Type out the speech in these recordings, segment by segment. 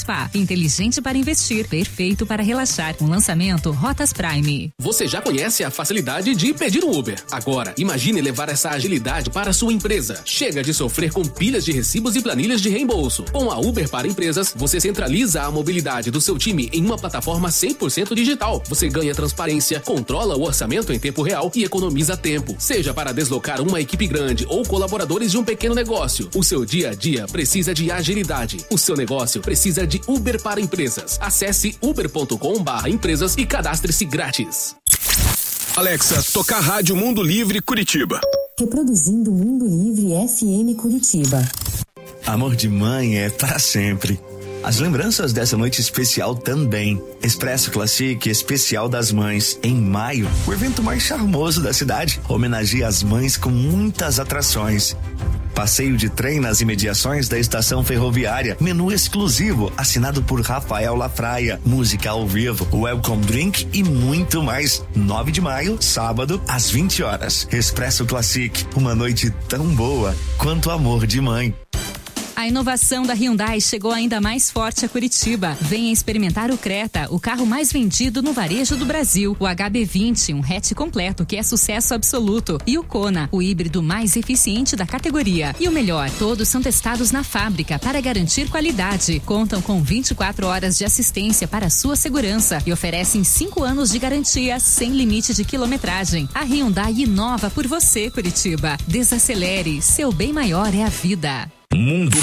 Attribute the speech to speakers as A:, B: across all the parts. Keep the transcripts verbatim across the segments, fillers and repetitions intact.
A: Spa, inteligente para investir, perfeito para relaxar. Um lançamento Rotas Prime.
B: Você já conhece a facilidade de pedir um Uber. Agora, imagine levar essa agilidade para a sua empresa. Chega de sofrer com pilhas de recibos e planilhas de reembolso. Com a Uber para Empresas, você centraliza a mobilidade do seu time em uma plataforma cem por cento digital. Você ganha transparência, controla o orçamento em tempo real e economiza tempo. Seja para deslocar uma equipe grande ou colaboradores de um pequeno negócio, o seu dia a dia precisa de agilidade. O seu negócio precisa de Uber para Empresas. Acesse uber ponto com barra empresas e cadastre-se grátis.
C: Alexa, tocar Rádio Mundo Livre Curitiba.
D: Reproduzindo Mundo Livre F M Curitiba.
E: Amor de mãe é para sempre. As lembranças dessa noite especial também. Expresso Classic Especial das Mães. Em maio, o evento mais charmoso da cidade. Homenageia as mães com muitas atrações. Passeio de trem nas imediações da estação ferroviária. Menu exclusivo, assinado por Rafael Lafraia. Música ao vivo, welcome drink e muito mais. nove de maio, sábado, às vinte horas. Expresso Classic, uma noite tão boa quanto amor de mãe.
A: A inovação da Hyundai chegou ainda mais forte a Curitiba. Venha experimentar o Creta, o carro mais vendido no varejo do Brasil. O H B vinte, um hatch completo que é sucesso absoluto. E o Kona, o híbrido mais eficiente da categoria. E o melhor, todos são testados na fábrica para garantir qualidade. Contam com vinte e quatro horas de assistência para sua segurança e oferecem cinco anos de garantia sem limite de quilometragem. A Hyundai inova por você, Curitiba. Desacelere, seu bem maior é a vida.
C: Mundo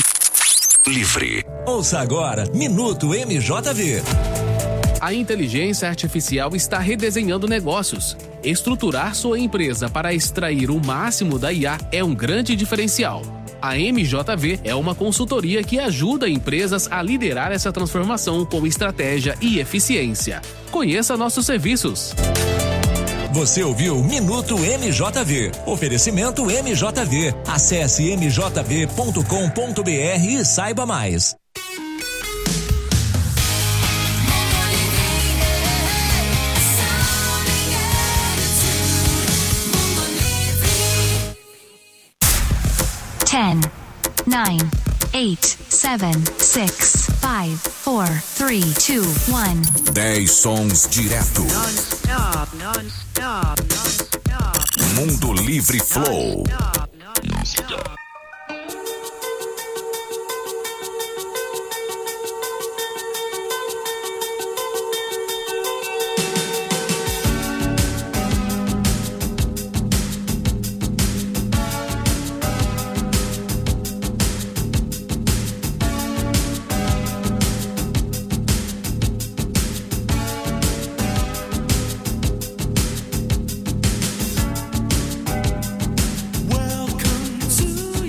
C: Livre.
F: Ouça agora Minuto M J V.
B: A inteligência artificial está redesenhando negócios. Estruturar sua empresa para extrair o máximo da I A é um grande diferencial. A M J V é uma consultoria que ajuda empresas a liderar essa transformação com estratégia e eficiência. Conheça nossos serviços.
F: Você ouviu Minuto M J V. Oferecimento M J V. Acesse m j v ponto com ponto b r e saiba mais.
G: Ten, nine, eight, seven, six, five, four, three, two, one.
C: Dez sons direto.
H: Non-stop, non-stop, non-stop.
C: Mundo Livre Flow.
H: Non-stop, non-stop.
I: Welcome to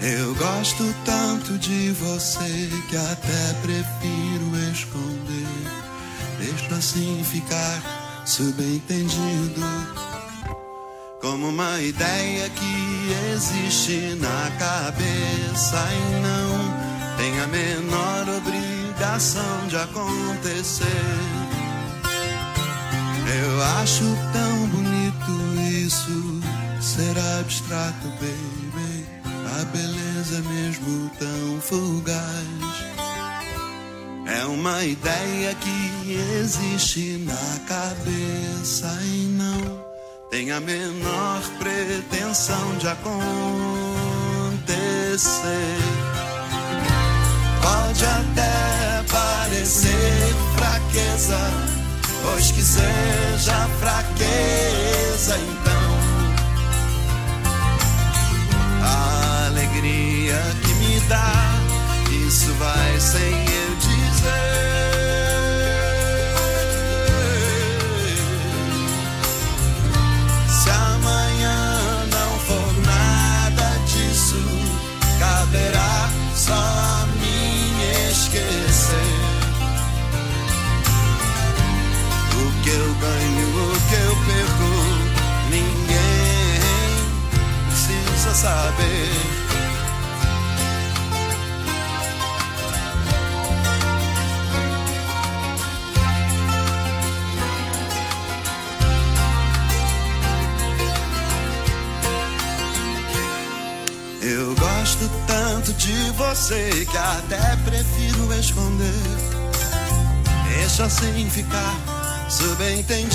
I: Eu gosto tanto de você que até prefiro esconder. Deixo assim ficar subentendido, como uma ideia que existe na cabeça e não tem a menor obrigação de acontecer. Eu acho tão bonito isso, ser abstrato, baby. A beleza mesmo tão fugaz é uma ideia que existe na cabeça e não tem a menor pretensão de acontecer. Pode até parecer fraqueza, pois que seja fraqueza, então a alegria que me dá, isso vai sem eu dizer. Se amanhã não for nada disso, caberá só a mim esquecer. O que eu ganho, o que eu perco, ninguém precisa saber. Eu gosto tanto de você que até prefiro esconder. Deixa assim ficar subentendido,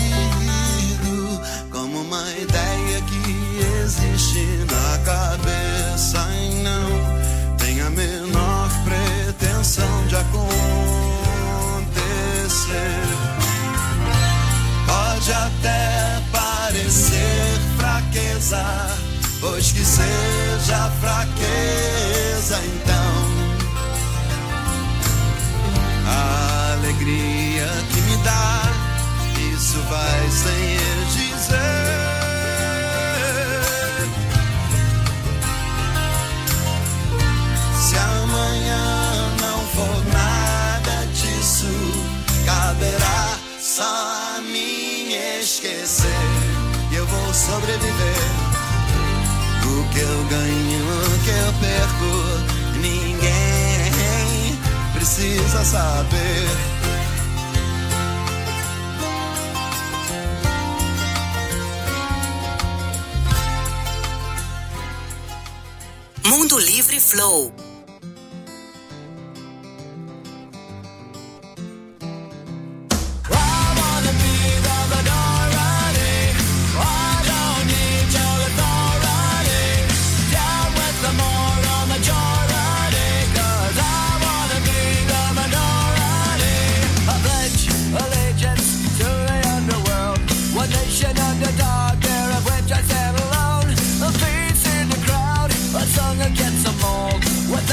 I: como uma ideia que existe na cabeça e não tem a menor pretensão de acontecer. Pode até parecer fraqueza, pois que seja fraqueza, então a alegria que me dá, isso vai sem eu dizer. Se amanhã não for nada disso, caberá só a mim esquecer. E eu vou sobreviver. O que eu ganho, o que eu perco, ninguém precisa saber.
J: Mundo Livre Flow. What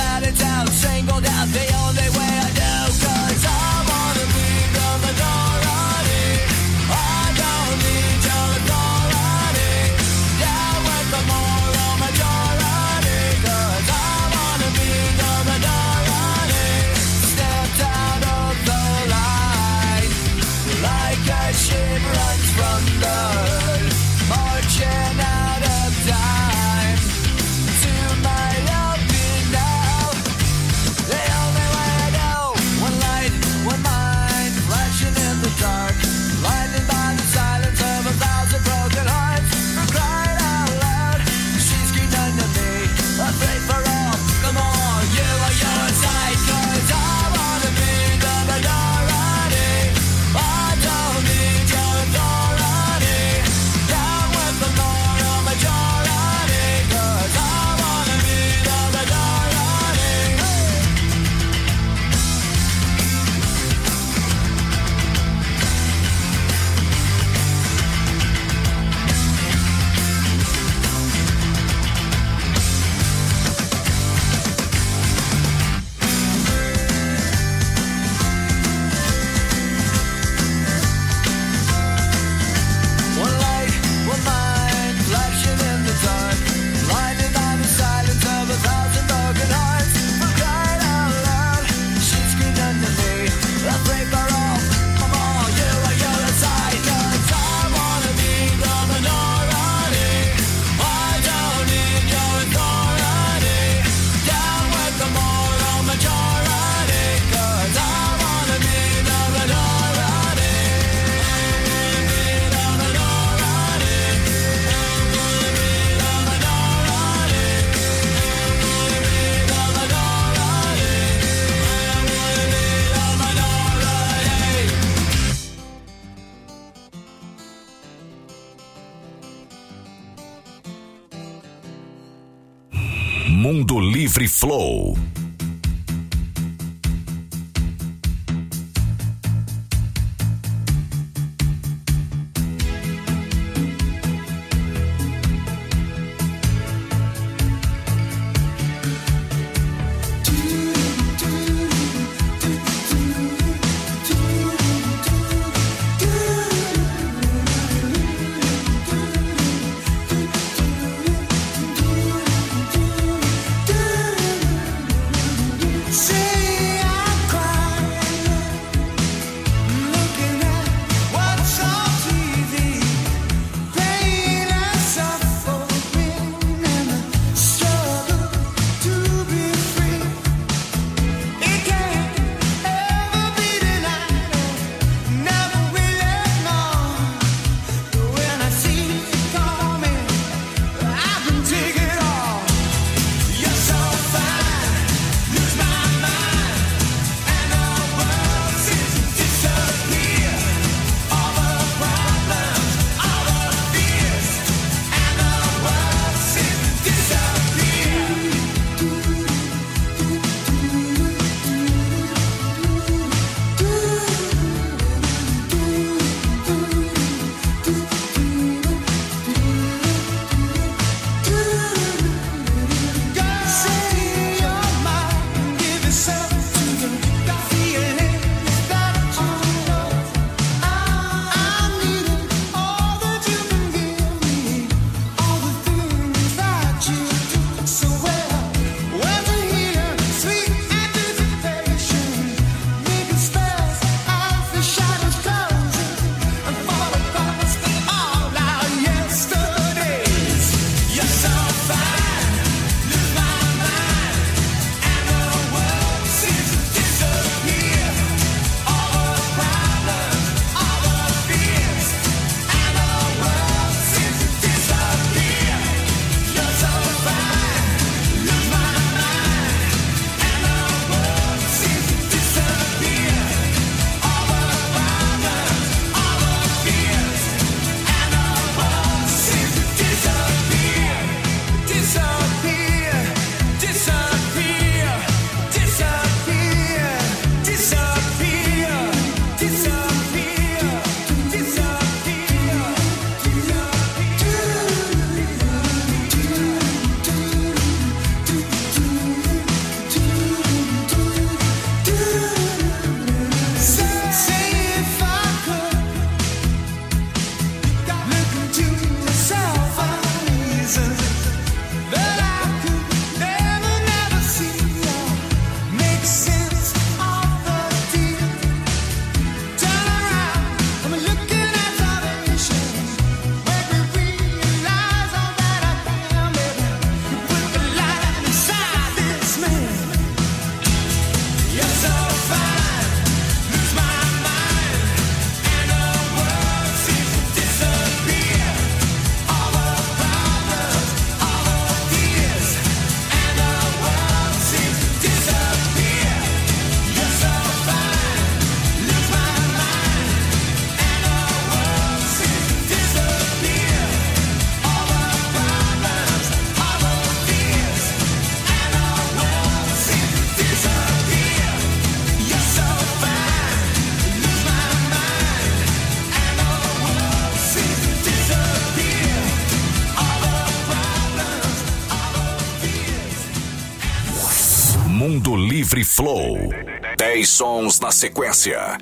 C: Mundo Livre Flow. Mundo Livre Flow. dez sons na sequência.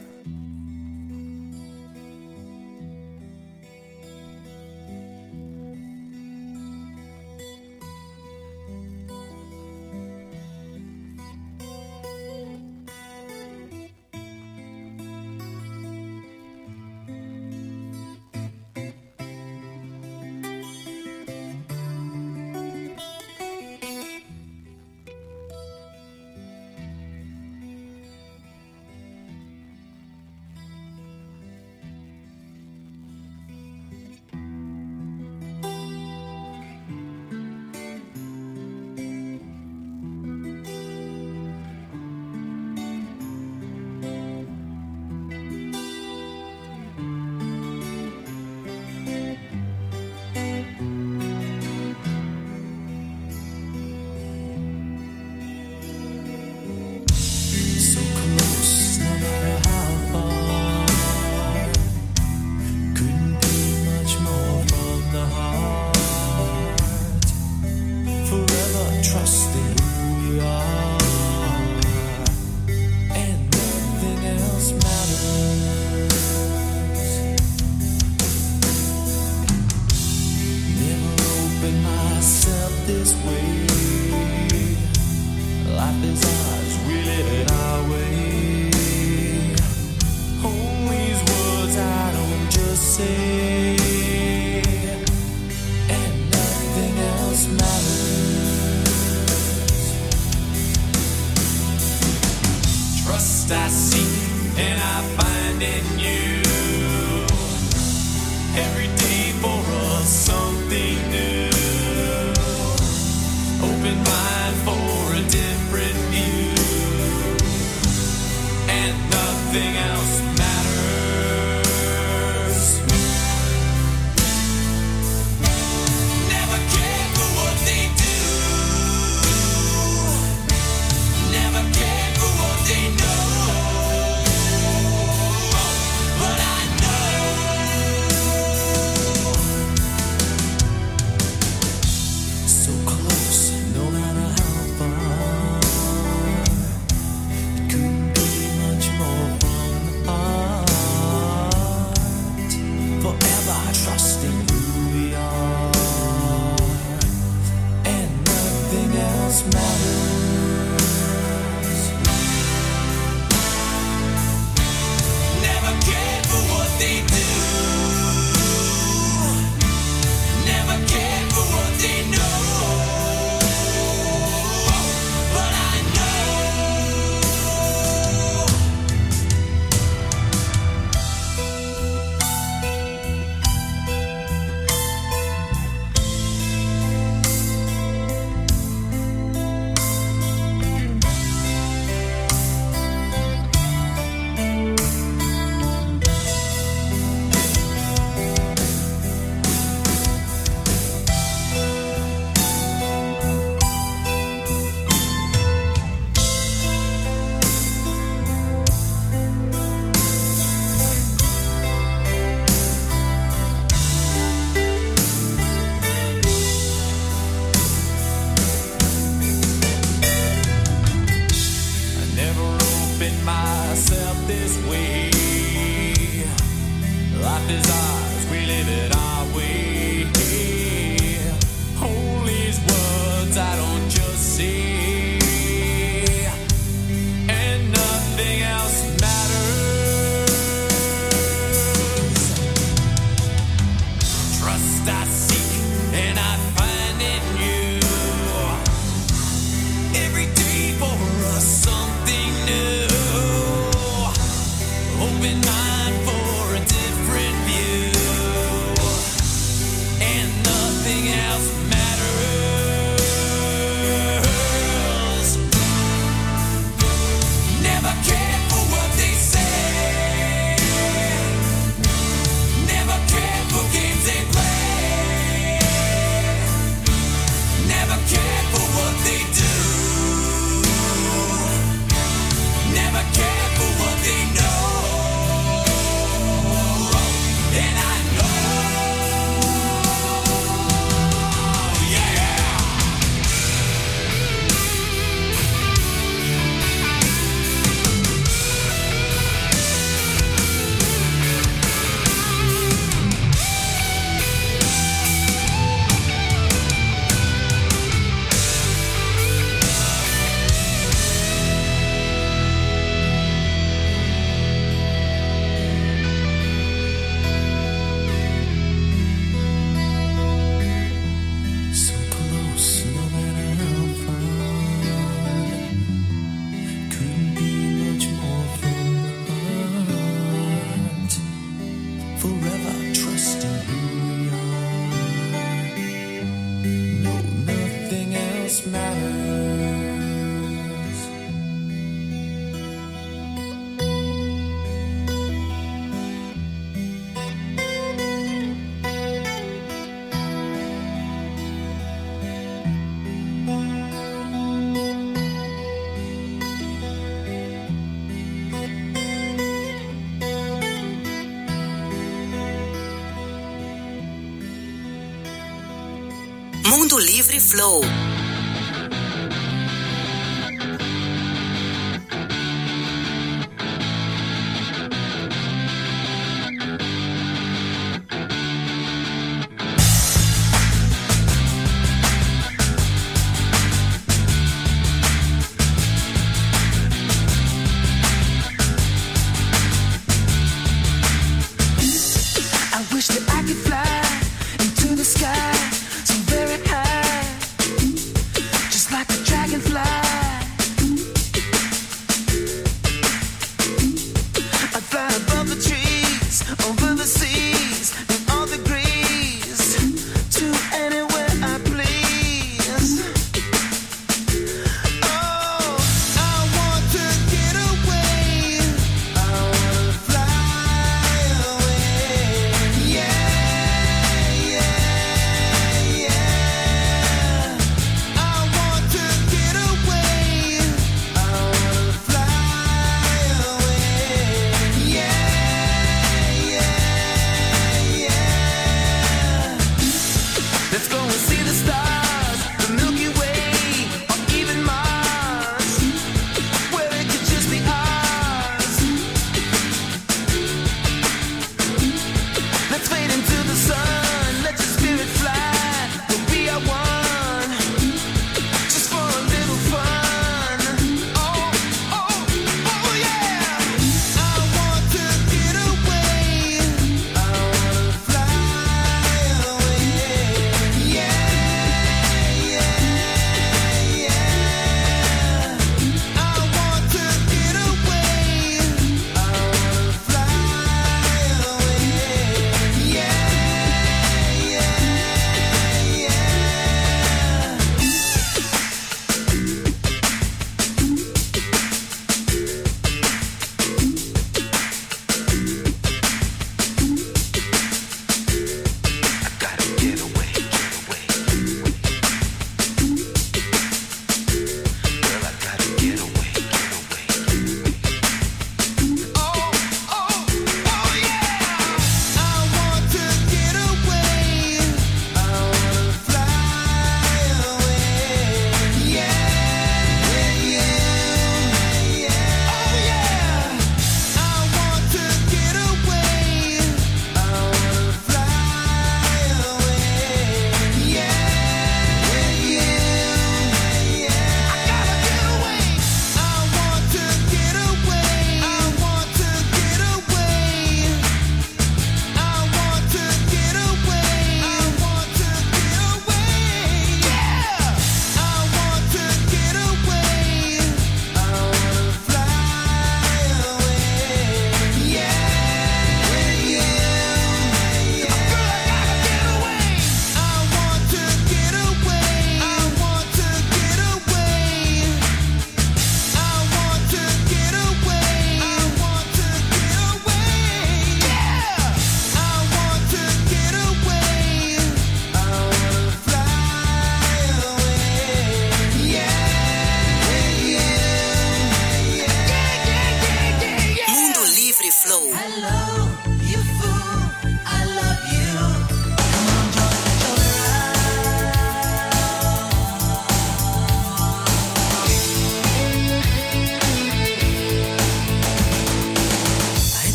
J: Mundo Livre Flow.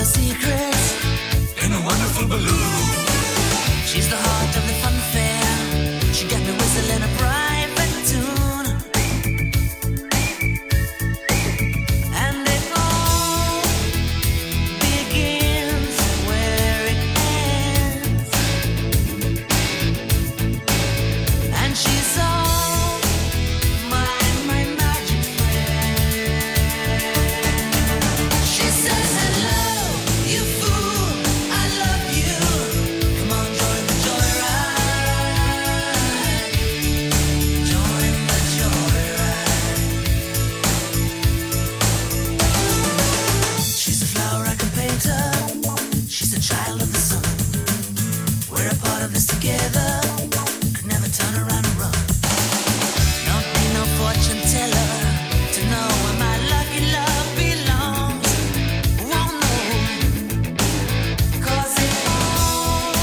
J: her secrets in a wonderful balloon. She's the heart of the fun fair. She got me whistling a private tune. And it all begins where it ends. And she's all my, my magic friend. She says, hello, you fool, I love you. Come on, join the joyride. Join the joyride. She's a flower I can paint her. She's a child of the sun. We're a part of this together. Could never turn around and run. Don't need no fortune teller to know where my lucky love belongs. Won't know, 'cause it all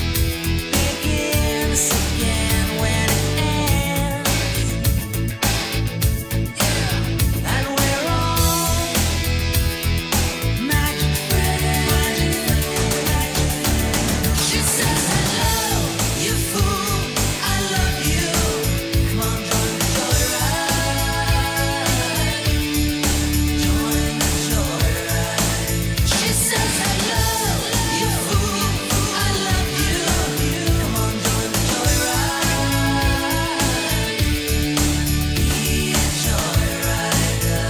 J: begins again when it ends. Yeah, and we're all magic friends. She says, hello, you fool, I love you. Come on, join the joyride. Join the joyride. She says, hello, you fool, I love you. Come on, join the joyride. Be a joyrider.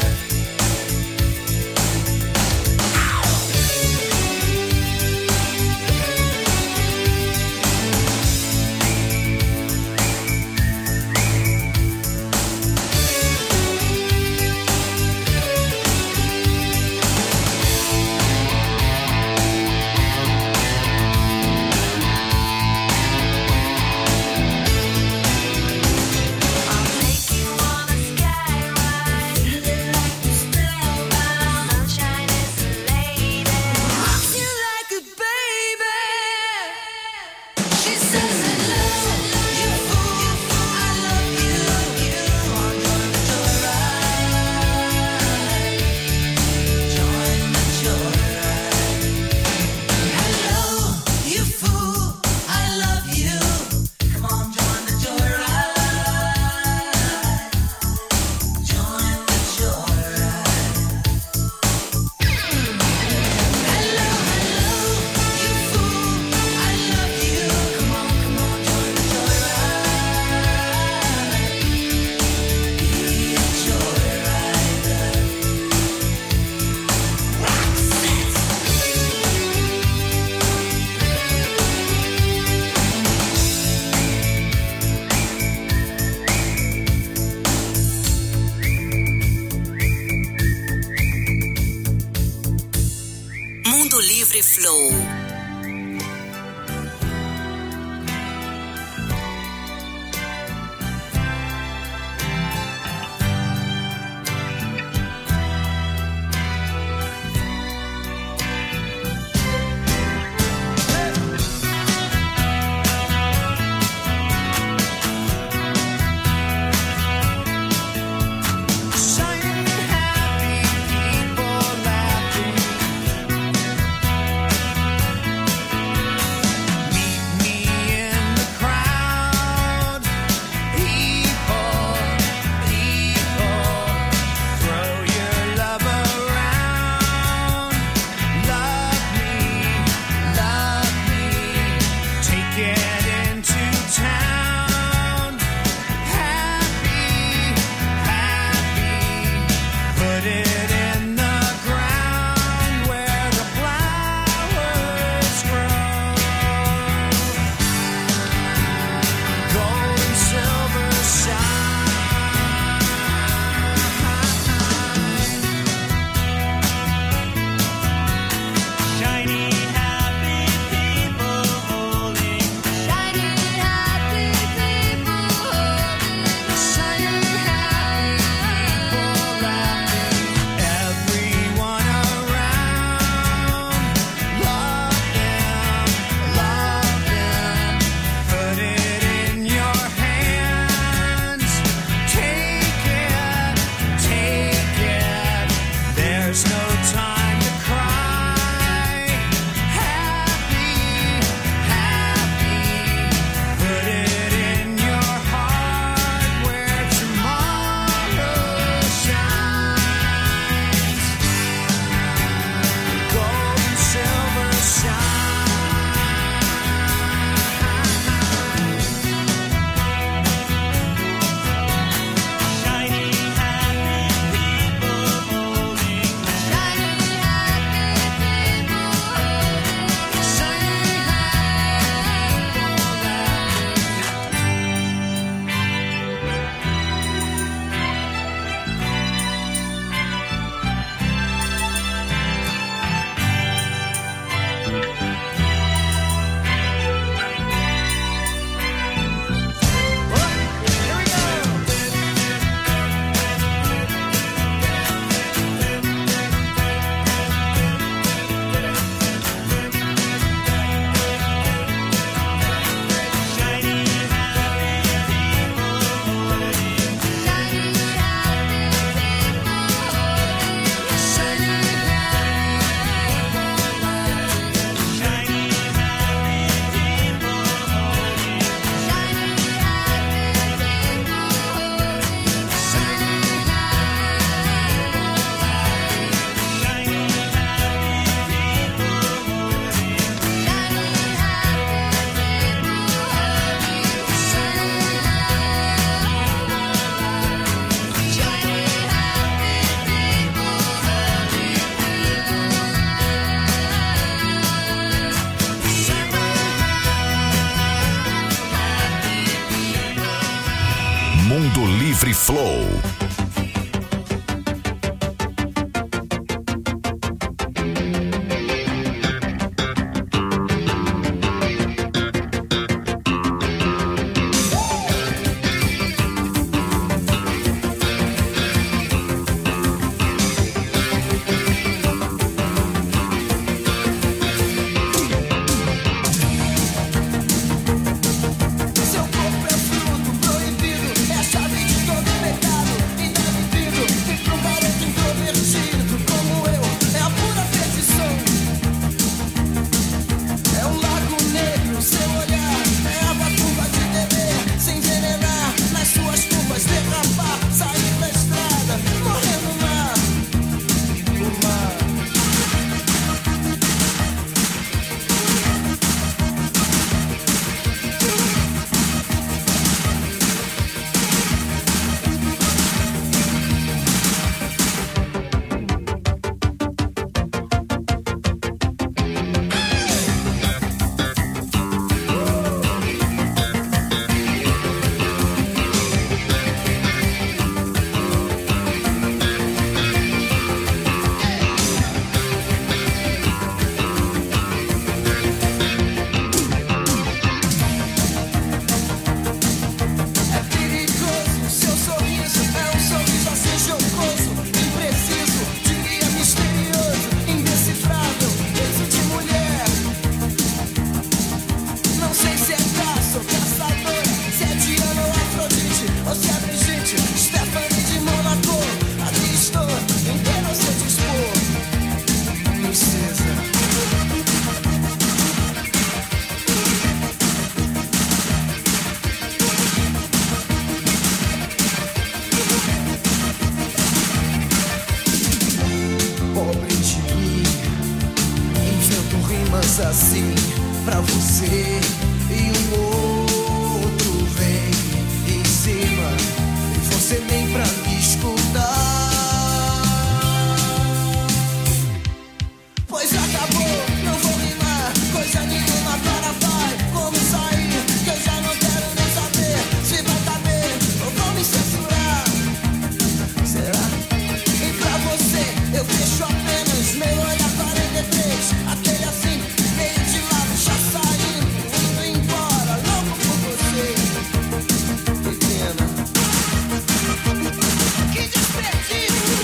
J: I'll take you on a sky ride, feeling like you're spellbound. Sunshine is the lady, rocks you like a baby. She says, hello, you fool, I love you. Come on, join the joyride. Join the joyride. Hello, you fool, I love you. Come on, join the joyride. Join the joyride. Hello, hello, you fool, I love you. Come on, come on, join the joyride. Be a joyrider. Roxette.
K: Mundo Livre Flow.
J: Shining and happy, people laughing.
C: Flow.
L: Assim pra você e um outro vem em cima e você nem pra me escutar. Pois acabou, não vou rimar coisa nenhuma, para vai, como sair, que eu já não quero nem saber se vai caber ou vão me censurar. Será? E pra você eu fecho apenas meu olhar quarenta e três, aquele assim meio de lado, já saindo, indo embora, louco por você. Que pena, que desperdício.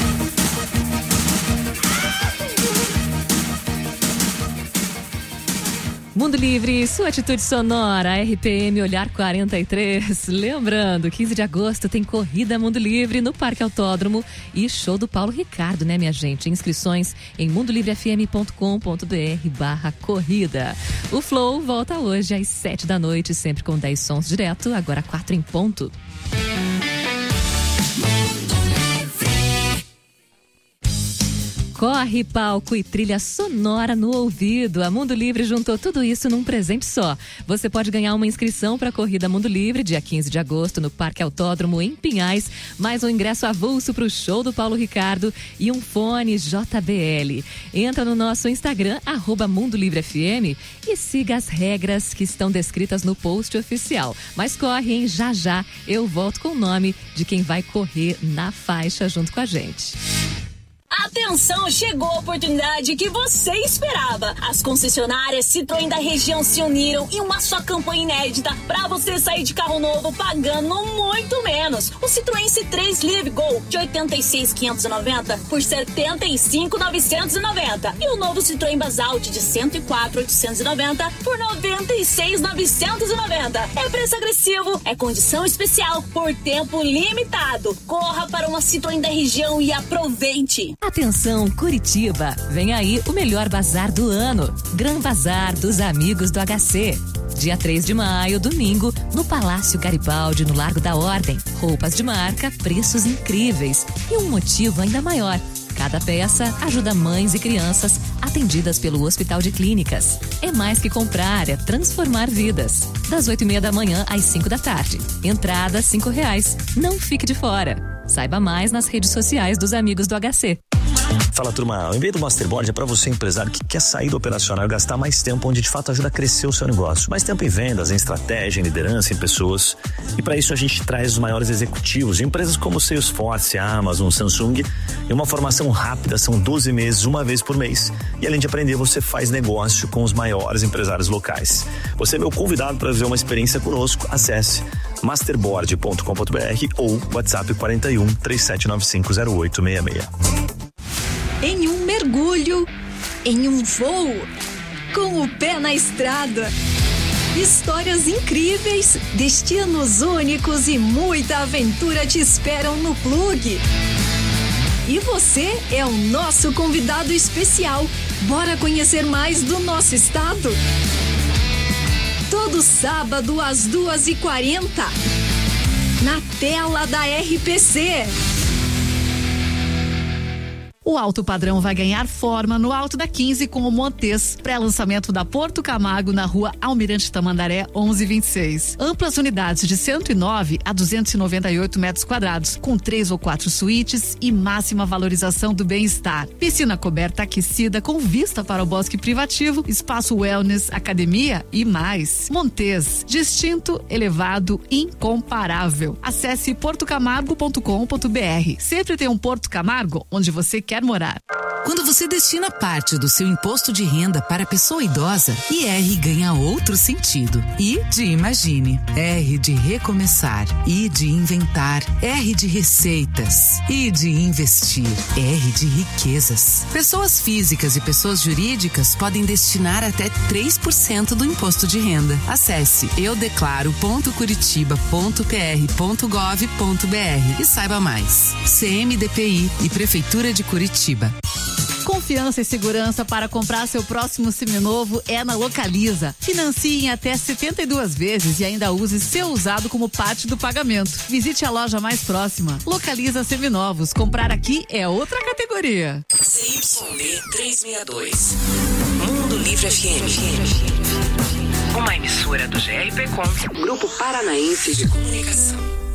A: Mundo Livre, sua atitude sonora, R P M Olhar quarenta e três. Lembrando, quinze de agosto tem Corrida Mundo Livre no Parque Autódromo e show do Paulo Ricardo, né, minha gente? Inscrições em mundo livre f m ponto com ponto b r barra corrida. O Flow volta hoje às sete da noite, sempre com dez sons direto, agora quatro em ponto. Corre, palco e trilha sonora no ouvido. A Mundo Livre juntou tudo isso num presente só. Você pode ganhar uma inscrição para a Corrida Mundo Livre, dia quinze de agosto, no Parque Autódromo, em Pinhais, mais um ingresso avulso para o show do Paulo Ricardo e um fone J B L. Entra no nosso Instagram, arroba Mundo Livre F M, e siga as regras que estão descritas no post oficial. Mas corre, hein? Já já eu volto com o nome de quem vai correr na faixa junto com a gente.
M: Atenção, chegou a oportunidade que você esperava. As concessionárias Citroën da região se uniram em uma só campanha inédita para você sair de carro novo pagando muito menos. O Citroën C três Live Go de oitenta e seis mil quinhentos e noventa por setenta e cinco mil novecentos e noventa e o novo Citroën Basalt de cento e quatro mil oitocentos e noventa por noventa e seis mil novecentos e noventa. É preço agressivo, é condição especial por tempo limitado. Corra para uma Citroën da região e aproveite.
A: Atenção, Curitiba! Vem aí o melhor bazar do ano. Gran Bazar dos Amigos do H C. Dia três de maio, domingo, no Palácio Garibaldi, no Largo da Ordem. Roupas de marca, preços incríveis e um motivo ainda maior. Cada peça ajuda mães e crianças atendidas pelo Hospital de Clínicas. É mais que comprar, é transformar vidas. Das oito e meia da manhã às cinco da tarde. Entrada cinco reais. Não fique de fora. Saiba mais nas redes sociais dos Amigos do H C.
N: Fala, turma, o e-mail do Masterboard é para você, empresário que quer sair do operacional e gastar mais tempo onde de fato ajuda a crescer o seu negócio. Mais tempo em vendas, em estratégia, em liderança, em pessoas. E para isso a gente traz os maiores executivos de empresas como Salesforce, Amazon, Samsung. E uma formação rápida, são doze meses, uma vez por mês. E além de aprender, você faz negócio com os maiores empresários locais. Você é meu convidado para viver uma experiência conosco. Acesse masterboard ponto com ponto b r ou WhatsApp quarenta e um, três sete nove cinco, zero oito seis seis.
O: Em um mergulho, em um voo, com o pé na estrada. Histórias incríveis, destinos únicos e muita aventura te esperam no Plug. E você é o nosso convidado especial. Bora conhecer mais do nosso estado? Todo sábado às duas e quarenta, na tela da R P C.
P: O alto padrão vai ganhar forma no Alto da quinze com o Montes. Pré-lançamento da Porto Camargo na rua Almirante Tamandaré onze vinte e seis. Amplas unidades de cento e nove a duzentos e noventa e oito metros quadrados, com três ou quatro suítes e máxima valorização do bem-estar. Piscina coberta aquecida com vista para o bosque privativo, espaço wellness, academia e mais. Montes, distinto, elevado, incomparável. Acesse porto camargo ponto com ponto b r. Sempre tem um Porto Camargo onde você quer morar.
Q: Quando você destina parte do seu imposto de renda para a pessoa idosa, I R ganha outro sentido. I de Imagine, R de recomeçar, I de inventar, R de receitas, I de investir, R de riquezas. Pessoas físicas e pessoas jurídicas podem destinar até três por cento do imposto de renda. Acesse eu declaro ponto curitiba ponto p r ponto gov ponto b r e saiba mais. C M D P I e Prefeitura de Curitiba.
P: Confiança e segurança para comprar seu próximo seminovo é na Localiza. Financie em até setenta e duas vezes e ainda use seu usado como parte do pagamento. Visite a loja mais próxima. Localiza Seminovos. Comprar aqui é outra categoria.
K: C Y D trezentos e sessenta e dois. Mundo Livre F M. Uma emissora do G R P Com, Grupo Paranaense de Comunicação.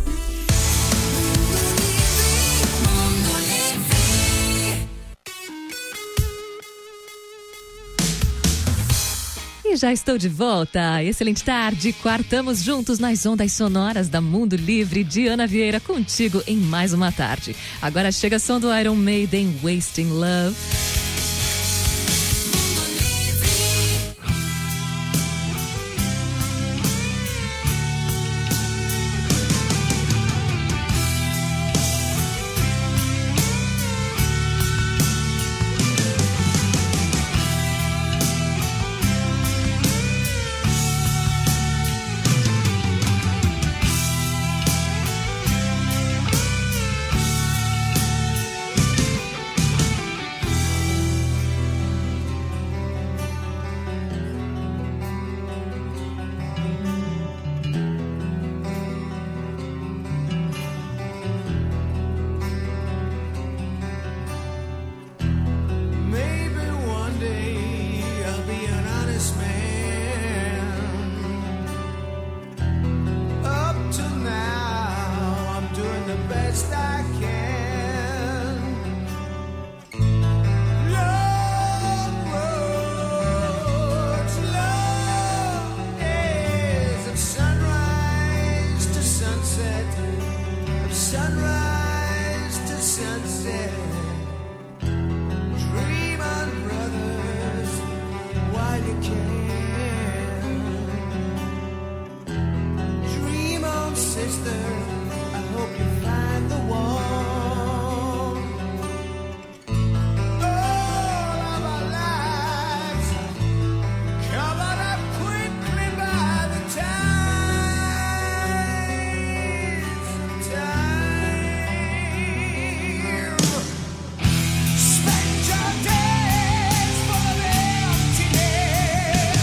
A: E já estou de volta. Excelente tarde. Quartamos juntos nas ondas sonoras da Mundo Livre. Diana Vieira contigo em mais uma tarde. Agora chega a som do Iron Maiden, Wasting Love.
L: Spend your days full of emptiness.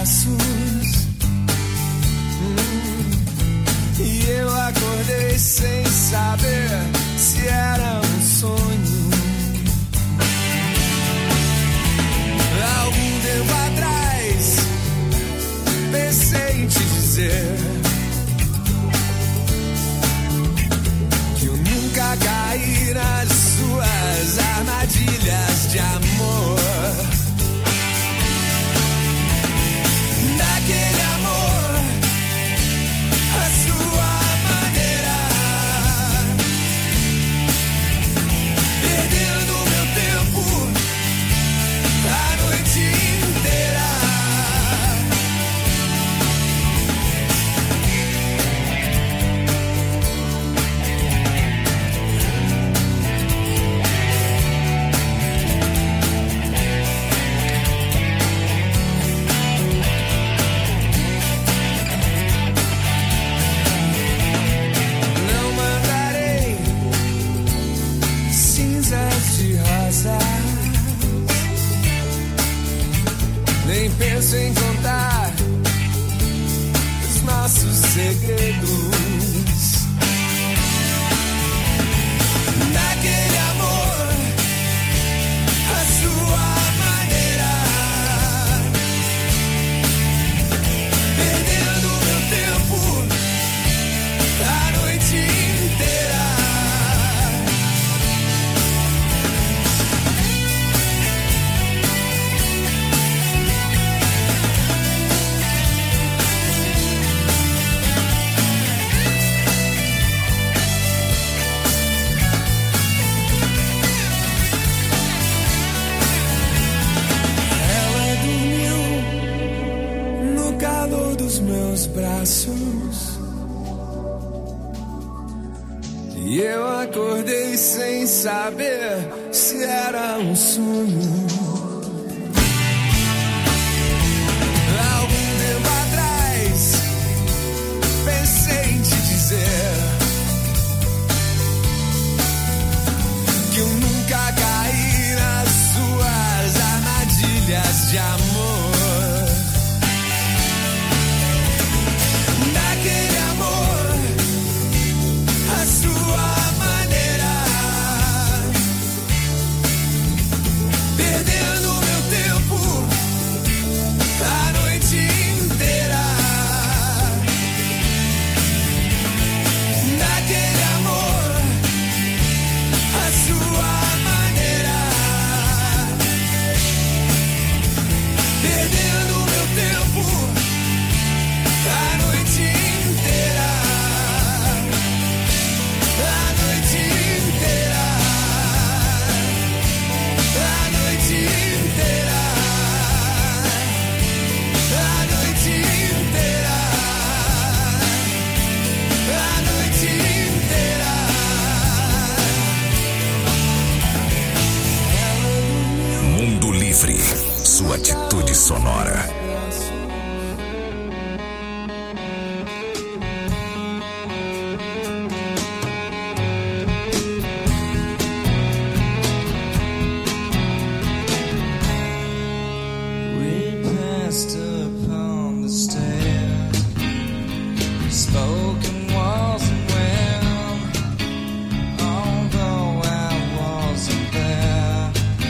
L: braços. Hum, e eu acordei sem saber se era um sonho. Algum tempo atrás pensei em te dizer que eu nunca caí nas suas armadilhas de amor. Daquele amor, a sua maneira, perdendo meu tempo a noite inteira. Não mandarei cinzas de rosa, nem penso em contar os nossos segredos. Daquele amor, a sua maneira, perdendo meu tempo a noite inteira. Ela dormiu no calor dos meus braços e eu acordei sem saber se era um sonho. Algum tempo atrás pensei em te dizer que eu nunca caí nas suas armadilhas de amor. Daquele amor, a sua maneira, perdendo meu tempo a noite inteira. Daquele amor, a sua maneira, perdendo meu tempo a noite inteira. A noite inteira. A noite inteira. A noite inteira. A noite inteira.
C: Mundo Livre, sua atitude sonora.
L: We passed upon the stairs, spoken wasn't well, although I wasn't there.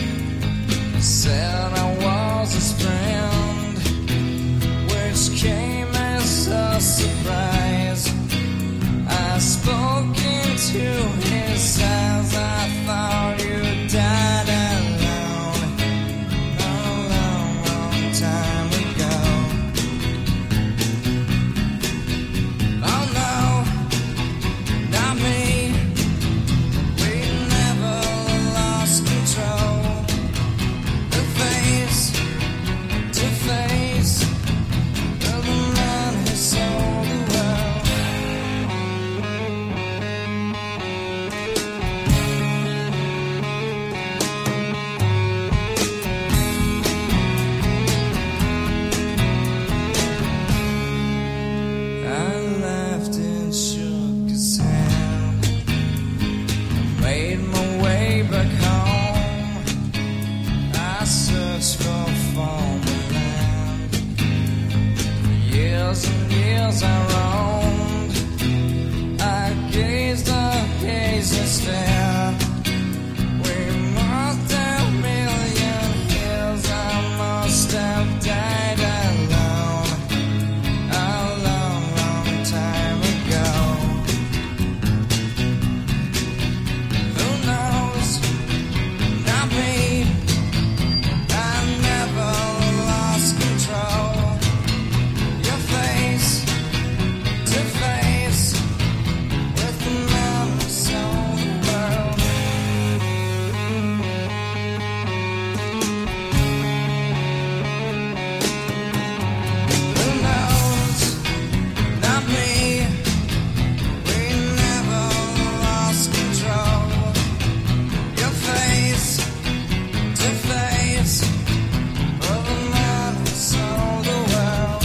L: Said I was his friend, which came as a surprise. I spoke into his eyes, I thought you died alone a long, long time ago. Oh no, not me. We never lost control. The face to face of the thousand years I roamed. I gazed, I gazed and stared. We must have million years. I must have died alone a long, long time ago. Who knows? Not me. I never lost control. Your face to face with the man who sold the world. Who knows? Not me. We never lost control. Your face to face with the man who sold the world.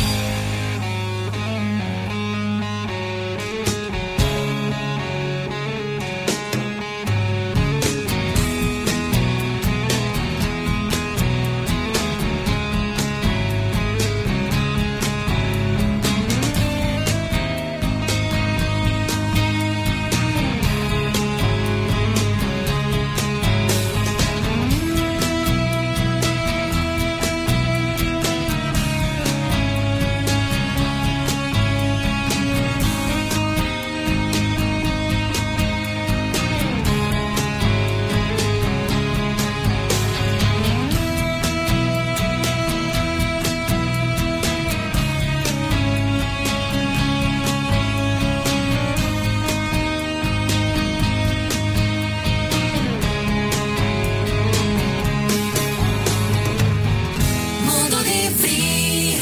J: Mundo Livre.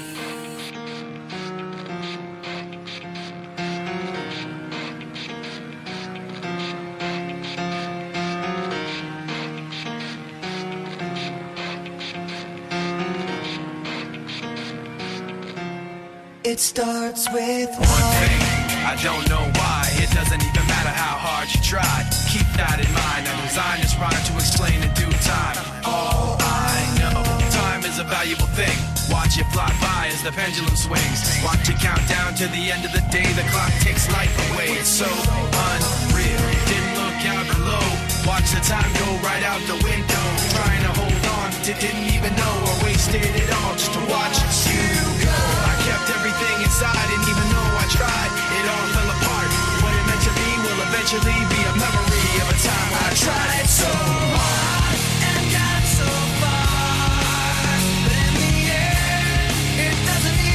L: It starts with
R: One thing, I don't know why. It doesn't even matter how hard you tried. Keep that in mind. I designed this rhyme to explain in due time. All I know, time is a valuable thing. Watch it fly by as the pendulum swings. Watch it count down to the end of the day. The clock takes life away. It's so unreal. Didn't look out below. Watch the time go right out the window. Trying to hold on, didn't even know I wasted it all just to watch you.